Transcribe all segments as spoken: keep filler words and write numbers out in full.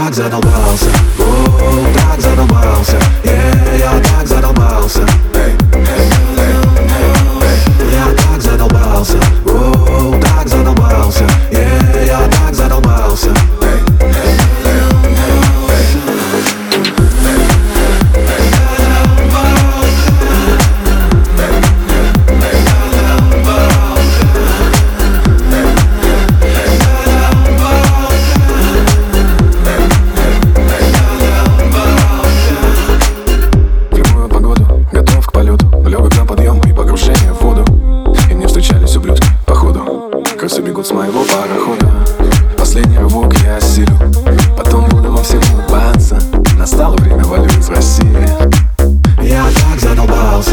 так задолбался, о, так задолбался, yeah, я так задолбался, эй, эй, эй, эй. Я так задолбался, о, так задолбался, yeah, я так задолбался, эй, эй, эй, как все бегут с моего парохода. Последний рывок я осилю, потом буду во всем улыбаться. Настало время валю из России. Я так задолбался,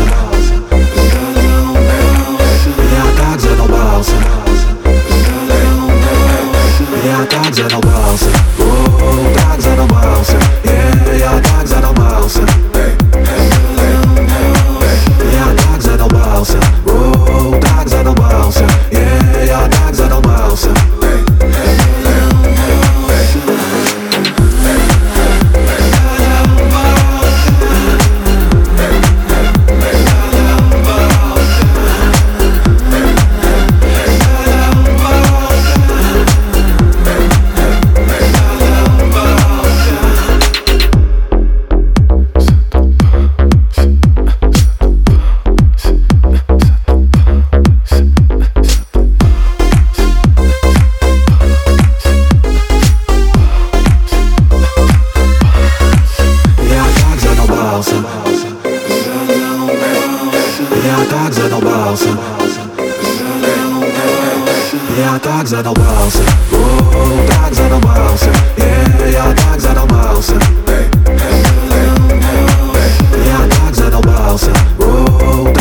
я так задолбался, я так задолбался, о, так задолбался, yeah, я так задолбался, эй, эй, эй, эй. Я так задолбался, о, так задолбался, yeah, я так задолбался, эй, эй, эй, эй. Я так задолбался, я так задолбался, о, так задолбался, yeah, я так задолбался, эй, эй, эй, эй. Я так задолбался, о,